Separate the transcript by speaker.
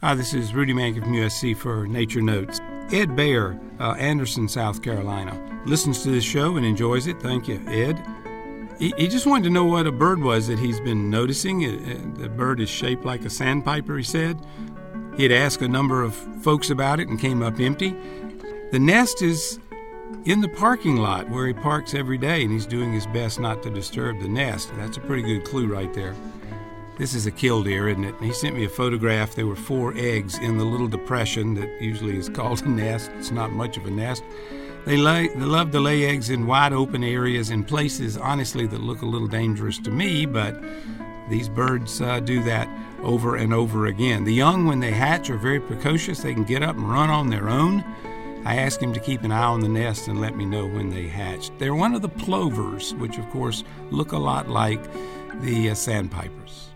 Speaker 1: Hi, this is Rudy Mankin from USC for Nature Notes. Ed Baer, Anderson, South Carolina, listens to this show and enjoys it. Thank you, Ed. He just wanted to know what a bird was that he's been noticing. The bird is shaped like a sandpiper, he said. He had asked a number of folks about it and came up empty. The nest is in the parking lot where he parks every day, and he's doing his best not to disturb the nest. That's a pretty good clue right there. This is a killdeer, isn't it? And he sent me a photograph. There were 4 eggs in the little depression that usually is called a nest. It's not much of a nest. They love to lay eggs in wide open areas in places, honestly, that look a little dangerous to me, but these birds do that over and over again. The young, when they hatch, are very precocious. They can get up and run on their own. I asked him to keep an eye on the nest and let me know when they hatched. They're one of the plovers, which, of course, look a lot like the sandpipers.